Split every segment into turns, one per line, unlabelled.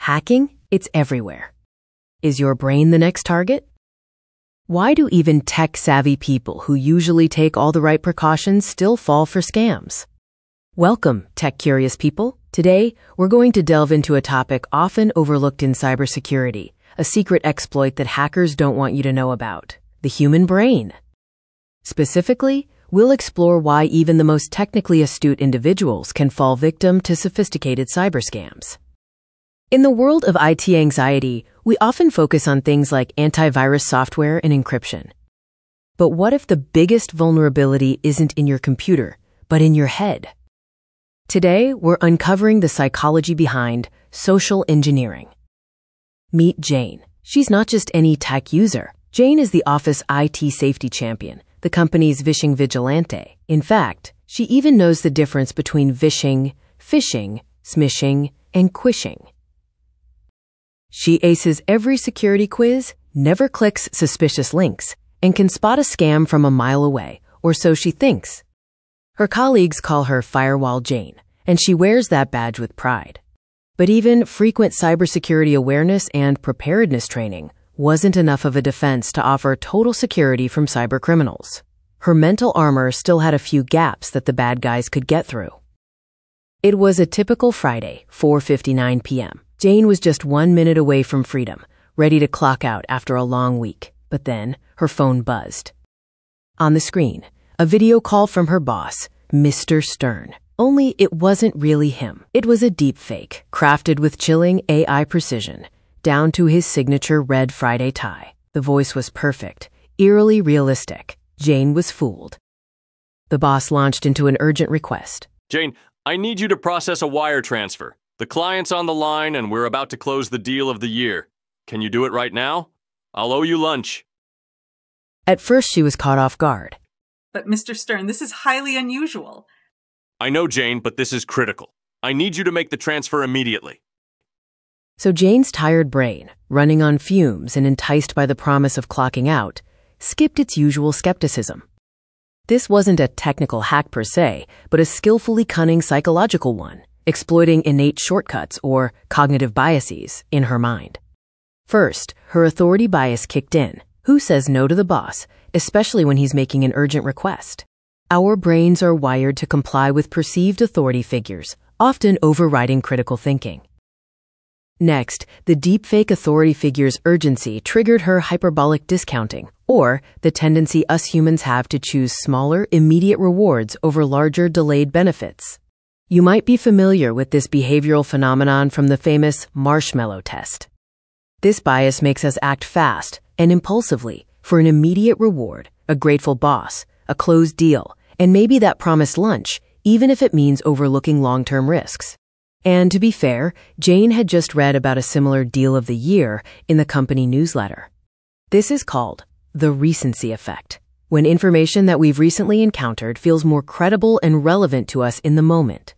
Hacking? It's everywhere. Is your brain the next target? Why do even tech-savvy people who usually take all the right precautions still fall for scams? Welcome, tech-curious people. Today, we're going to delve into a topic often overlooked in cybersecurity, a secret exploit that hackers don't want you to know about: the human brain. Specifically, we'll explore why even the most technically astute individuals can fall victim to sophisticated cyber scams. In the world of IT anxiety, we often focus on things like antivirus software and encryption. But what if the biggest vulnerability isn't in your computer, but in your head? Today, we're uncovering the psychology behind social engineering. Meet Jane. She's not just any tech user. Jane is the office IT safety champion, the company's vishing vigilante. In fact, she even knows the difference between vishing, phishing, smishing, and quishing. She aces every security quiz, never clicks suspicious links, and can spot a scam from a mile away, or so she thinks. Her colleagues call her Firewall Jane, and she wears that badge with pride. But even frequent cybersecurity awareness and preparedness training wasn't enough of a defense to offer total security from cybercriminals. Her mental armor still had a few gaps that the bad guys could get through. It was a typical Friday, 4:59 p.m. Jane was just 1 minute away from freedom, ready to clock out after a long week. But then, her phone buzzed. On the screen, a video call from her boss, Mr. Stern. Only it wasn't really him. It was a deepfake, crafted with chilling AI precision, down to his signature red Friday tie. The voice was perfect, eerily realistic. Jane was fooled. The boss launched into an urgent request.
Jane, I need you to process a wire transfer. The client's on the line and we're about to close the deal of the year. Can you do it right now? I'll owe you lunch.
At first, she was caught off guard.
But Mr. Stern, this is highly unusual.
I know, Jane, but this is critical. I need you to make the transfer immediately.
So Jane's tired brain, running on fumes and enticed by the promise of clocking out, skipped its usual skepticism. This wasn't a technical hack per se, but a skillfully cunning psychological one, exploiting innate shortcuts or cognitive biases in her mind. First, her authority bias kicked in. Who says no to the boss, especially when he's making an urgent request? Our brains are wired to comply with perceived authority figures, often overriding critical thinking. Next, the deepfake authority figure's urgency triggered her hyperbolic discounting, or the tendency us humans have to choose smaller, immediate rewards over larger, delayed benefits. You might be familiar with this behavioral phenomenon from the famous marshmallow test. This bias makes us act fast and impulsively for an immediate reward, a grateful boss, a closed deal, and maybe that promised lunch, even if it means overlooking long-term risks. And to be fair, Jane had just read about a similar deal of the year in the company newsletter. This is called the recency effect, when information that we've recently encountered feels more credible and relevant to us in the moment.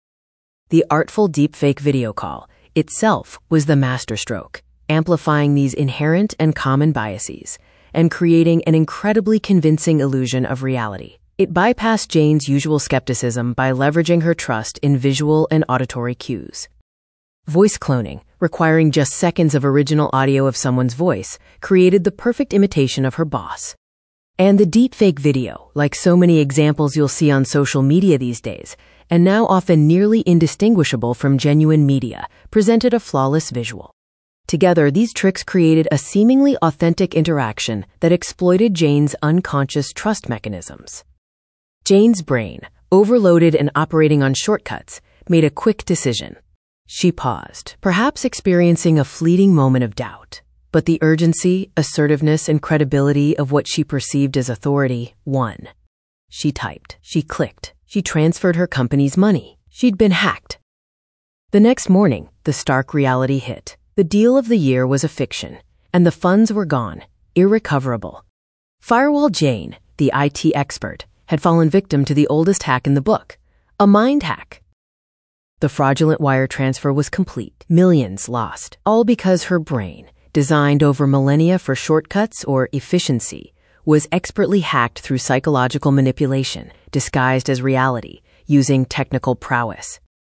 The artful deepfake video call itself was the masterstroke, amplifying these inherent and common biases and creating an incredibly convincing illusion of reality. It bypassed Jane's usual skepticism by leveraging her trust in visual and auditory cues. Voice cloning, requiring just seconds of original audio of someone's voice, created the perfect imitation of her boss. And the deepfake video, like so many examples you'll see on social media these days, and now often nearly indistinguishable from genuine media, presented a flawless visual. Together, these tricks created a seemingly authentic interaction that exploited Jane's unconscious trust mechanisms. Jane's brain, overloaded and operating on shortcuts, made a quick decision. She paused, perhaps experiencing a fleeting moment of doubt. But the urgency, assertiveness, and credibility of what she perceived as authority won. She typed, she clicked, she transferred her company's money. She'd been hacked. The next morning, the stark reality hit. The deal of the year was a fiction, and the funds were gone, irrecoverable. Firewall Jane, the IT expert, had fallen victim to the oldest hack in the book, a mind hack. The fraudulent wire transfer was complete, millions lost, all because her brain, designed over millennia for shortcuts or efficiency, was expertly hacked through psychological manipulation, disguised as reality, using technical prowess.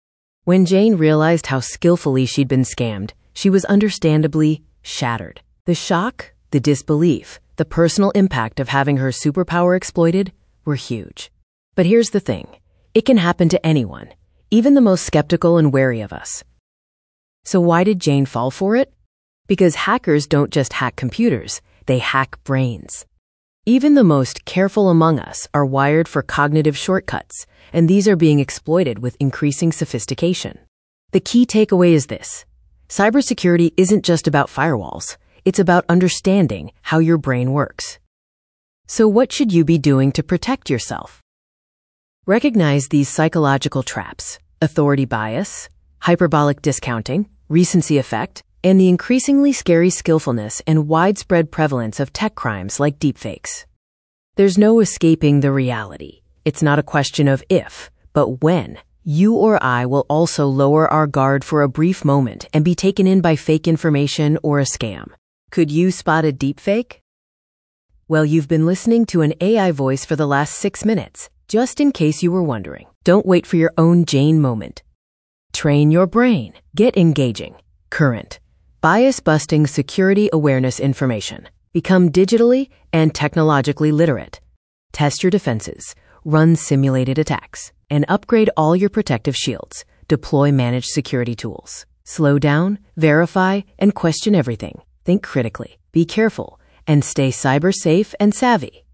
When Jane realized how skillfully she'd been scammed, she was understandably shattered. The shock, the disbelief, the personal impact of having her superpower exploited were huge. But here's the thing. It can happen to anyone, even the most skeptical and wary of us. So why did Jane fall for it? Because hackers don't just hack computers, they hack brains. Even the most careful among us are wired for cognitive shortcuts, and these are being exploited with increasing sophistication. The key takeaway is this. Cybersecurity isn't just about firewalls. It's about understanding how your brain works. So what should you be doing to protect yourself? Recognize these psychological traps: authority bias, hyperbolic discounting, recency effect, and the increasingly scary skillfulness and widespread prevalence of tech crimes like deepfakes. There's no escaping the reality. It's not a question of if, but when. You or I will also lower our guard for a brief moment and be taken in by fake information or a scam. Could you spot a deepfake? Well, you've been listening to an AI voice for the last 6 minutes, just in case you were wondering. Don't wait for your own Jane moment. Train your brain. Get engaging, current, bias-busting security awareness information. Become digitally and technologically literate. Test your defenses. Run simulated attacks. And upgrade all your protective shields. Deploy managed security tools. Slow down, verify, and question everything. Think critically. Be careful. And stay cyber safe and savvy.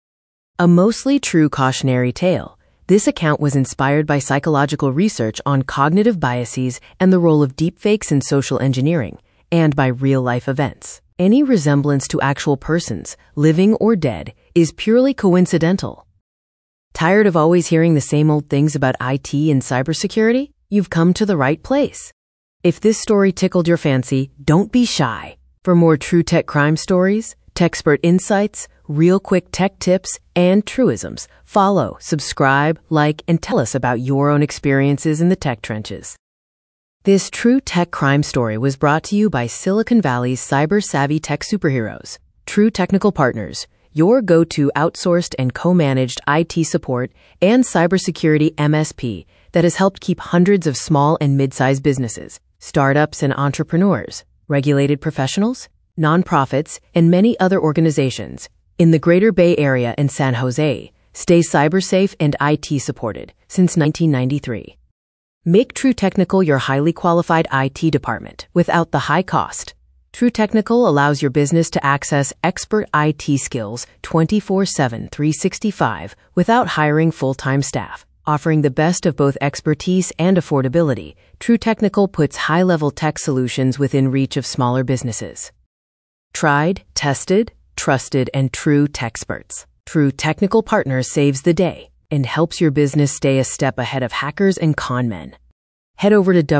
A mostly true cautionary tale. This account was inspired by psychological research on cognitive biases and the role of deepfakes in social engineering, and by real-life events. Any resemblance to actual persons, living or dead, is purely coincidental. Tired of always hearing the same old things about IT and cybersecurity? You've come to the right place. If this story tickled your fancy, don't be shy. For more true tech crime stories, Techspert insights, real quick tech tips, and truisms, follow, subscribe, like, and tell us about your own experiences in the tech trenches. This true tech crime story was brought to you by Silicon Valley's cyber-savvy tech superheroes, True Technical Partners, your go-to outsourced and co-managed IT support and cybersecurity MSP that has helped keep hundreds of small and mid-sized businesses, startups and entrepreneurs, regulated professionals, nonprofits, and many other organizations in the Greater Bay Area and San Jose stay cyber safe and IT supported since 1993. Make True Technical your highly qualified IT department without the high cost. True Technical allows your business to access expert IT skills 24/7, 365 without hiring full-time staff. Offering the best of both expertise and affordability, True Technical puts high-level tech solutions within reach of smaller businesses. Tried, tested, trusted, and true Techsperts. True Technical Partners saves the day and helps your business stay a step ahead of hackers and con men. Head over to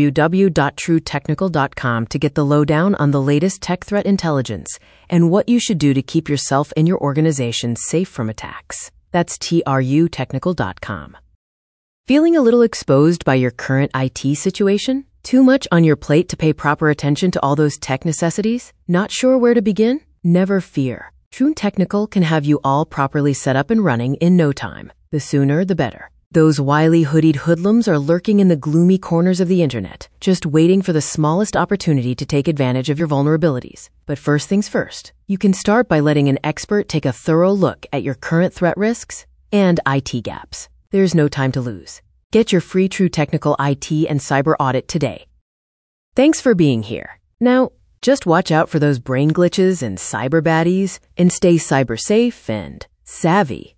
www.truetechnical.com to get the lowdown on the latest tech threat intelligence and what you should do to keep yourself and your organization safe from attacks. That's trutechnical.com. Feeling a little exposed by your current IT situation? Too much on your plate to pay proper attention to all those tech necessities? Not sure where to begin? Never fear. True Technical can have you all properly set up and running in no time. The sooner, the better. Those wily hoodied hoodlums are lurking in the gloomy corners of the internet, just waiting for the smallest opportunity to take advantage of your vulnerabilities. But first things first, you can start by letting an expert take a thorough look at your current threat risks and IT gaps. There's no time to lose. Get your free True Technical IT and cyber audit today. Thanks for being here. Now, just watch out for those brain glitches and cyber baddies and stay cyber safe and savvy.